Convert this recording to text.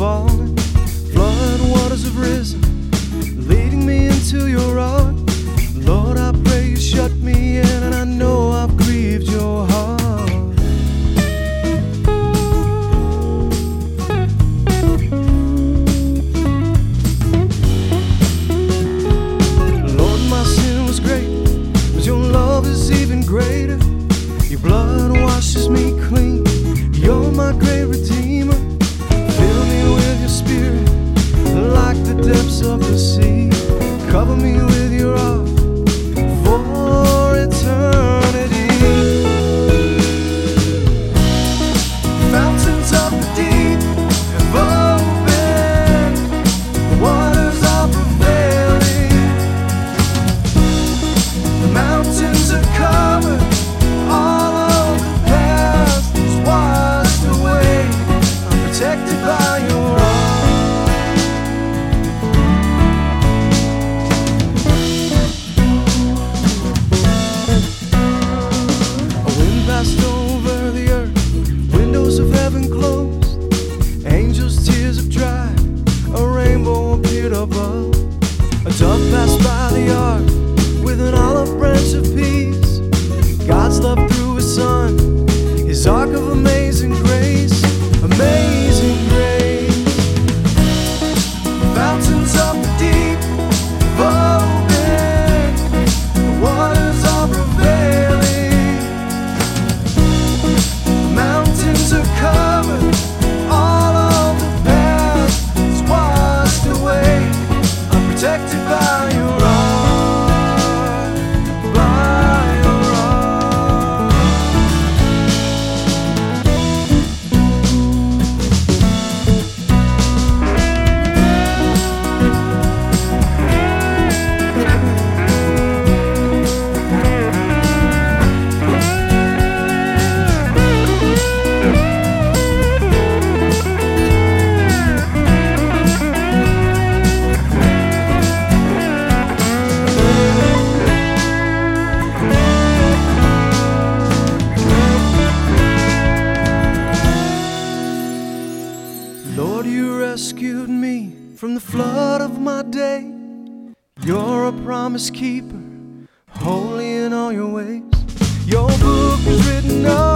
fallen, flood waters have risen, leading me into your ark. Lord, I pray you shut me in, and I know I've grieved your heart. Lord, my sin was great, but your love is even greater. Your blood washes me clean. You're my great redeemer. Fill me with your spirit like the depths of the sea. Cover me with your ark for eternity. Fountains of the deep have opened, the waters are prevailing. The mountains are covered, all of the past is washed away. I'm protected by your ark. Passed over the earth, windows of heaven closed, angels' tears have dried, a rainbow appeared above. A dove passed by the ark with an olive branch of peace. God's love through his son, his ark of amazing grace, amazing grace. Fountains of the deep have opened, the waters are prevailing. Covered, all of the past is washed away. I'm protected by your ark, by your ark. Lord, you rescued me from the flood of my day. You're a promise keeper, holy in all your ways. Your book is written up